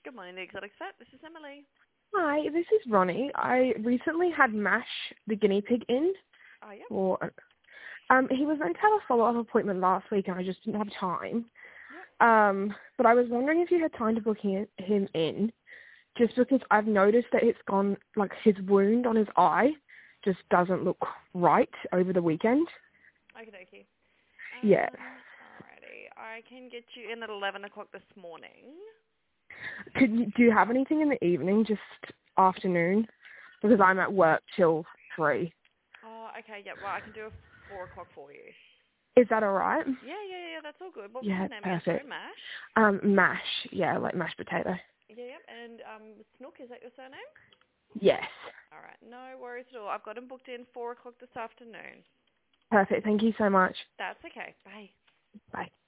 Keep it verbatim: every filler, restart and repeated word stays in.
Good morning, the Exotic Set. This is Emily. Hi, this is Ronnie. I recently had Mash, the guinea pig, in. Oh, yeah. Or, um, he was meant to have a follow-up appointment last week, and I just didn't have time. Yep. Um, but I was wondering if you had time to book him, him in, just because I've noticed that it's gone, like, his wound on his eye just doesn't look right over the weekend. Okie dokie. Yeah. Um, alrighty. I can get you in at eleven o'clock this morning. Could you, do you have anything in the evening, just afternoon? Because I'm at work till three. Oh, okay. Yeah. Well, I can do a four o'clock for you. Is that all right? Yeah, yeah, yeah. That's all good. What was Yeah, your name again? Sorry, perfect. Mash. Um, mash, yeah, like mashed potato. Yeah, yep. And um, Snook, is that your surname? Yes. All right. No worries at all. I've got him booked in four o'clock this afternoon. Perfect. Thank you so much. That's okay. Bye. Bye.